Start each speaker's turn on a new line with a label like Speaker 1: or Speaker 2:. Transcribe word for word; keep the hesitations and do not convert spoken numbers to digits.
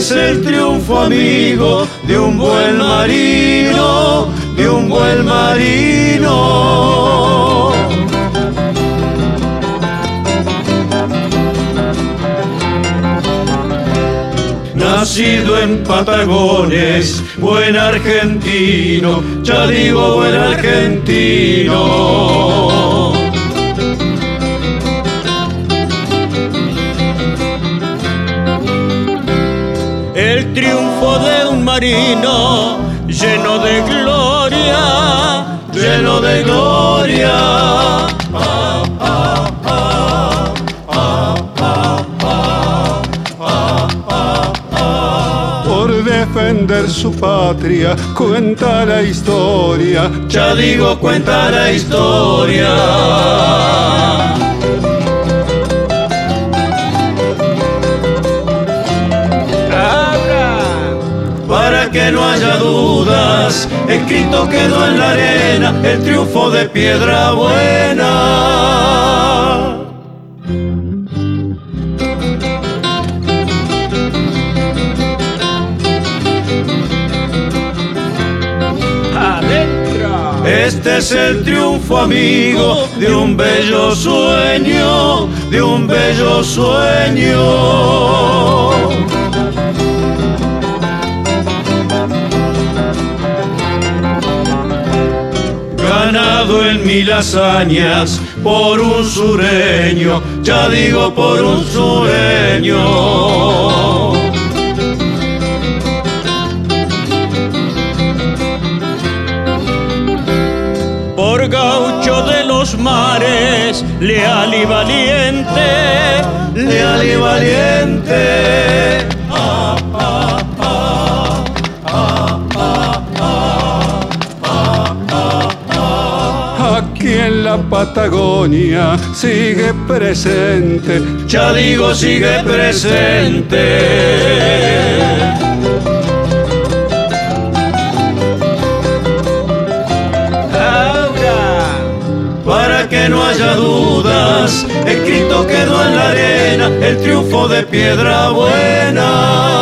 Speaker 1: es el triunfo, amigo, de un buen marino, de un buen marino. Nacido en Patagones, buen argentino, ya digo buen argentino. El triunfo de un marino lleno de gloria, lleno de gloria. Ah, ah, ah, ah, ah, ah, ah, ah.
Speaker 2: Por defender su patria, cuenta la historia,
Speaker 1: ya digo cuenta la historia. Para que no haya dudas, escrito quedó en la arena el triunfo de Piedrabuena.
Speaker 3: ¡Adentro!
Speaker 1: Este es el triunfo, amigo, de un bello sueño, de un bello sueño. Ganado en mil hazañas por un sureño, ya digo por un sureño. Por gaucho de los mares, leal y valiente, leal y valiente. Ah, ah, ah, ah, ah, ah, ah, ah.
Speaker 2: aquí en la Patagonia sigue presente,
Speaker 1: Ya digo sigue presente. Para que no haya dudas, escrito quedó en la arena el triunfo de Piedrabuena.